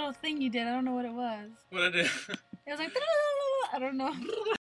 little thing you did. I don't know what it was. What I did? It was like I don't know.